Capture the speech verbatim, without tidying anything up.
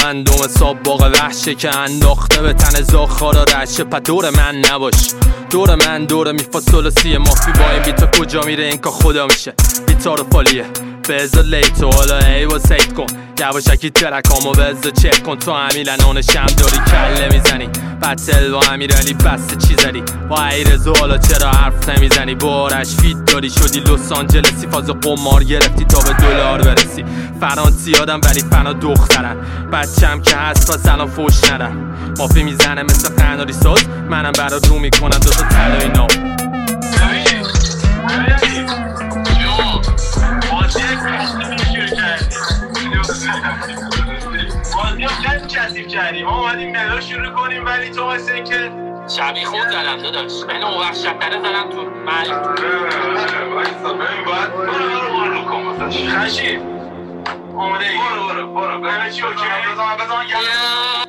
گندم صاب باغ وحشه که انداخته به تن زاخارا رشه. پا دور من نباش، دور من دوره میفا سلوسی مافی با این بیتا کجا میره این که خدا میشه. بیتا رو پالیه بزا لیتو حالا ایوا سیت کن یواشکی ترکامو بزا چک کن. تو امیلنان شم داری کله میزنی بطل با امیر علی بسته چی زدی با ایرزو حالا چرا حرف نمیزنی. بارش فیت داری شدی لس آنجلسی فاز قمار گرفتی تا به دلار برسی. فرانسی آدم ولی فنا دخترن بچم که هست پس الان فوش ندن. مافی میزنه مثل قناری ساز منم برا رو میکنم دوتا تلایی نام. بازی هم خیلی کثیف کردیم. ما اومدیم ملا شروع کنیم ولی تو واسه این که شبیه خود زدم داداش. من اون وقت شکره زدم تو محل. وایسا ببین باید برو برو برو کن واسه خشی آمده ای برو برو برو ببین چی اوکی بزن بزن